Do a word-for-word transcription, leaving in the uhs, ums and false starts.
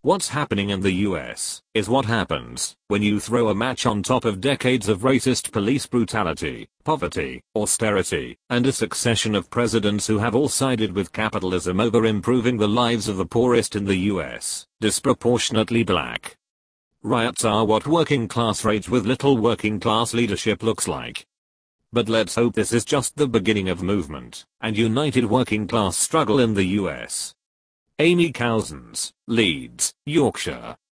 What's happening in the U S is what happens when you throw a match on top of decades of racist police brutality, poverty, austerity, and a succession of presidents who have all sided with capitalism over improving the lives of the poorest in the U S, disproportionately black. Riots are what working class rage with little working class leadership looks like. But let's hope this is just the beginning of movement and united working class struggle in the U S. Amy Couzens, Leeds, Yorkshire.